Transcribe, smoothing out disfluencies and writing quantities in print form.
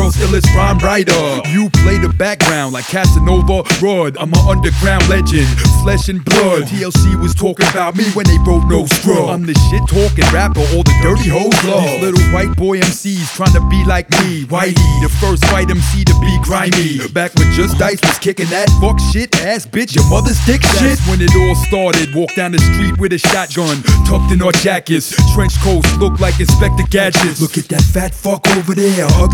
world's illest rhyme writer. You play the background like Casanova Rod. I'm an underground legend, flesh and blood. TLC was talking about me when they wrote No Scrub. I'm the shit talking rapper, all the dirty hoes love. These little white boy MCs trying to be like me. Whitey, the first white MC to be grimy. Back when Just Dice was kicking that fuck shit ass bitch, your mother's dick shit. That's when it all started. Walk down the street with a shotgun, tucked in our jackets. Trench coats look like Inspector Gadgets. Look at that fat fuck over there.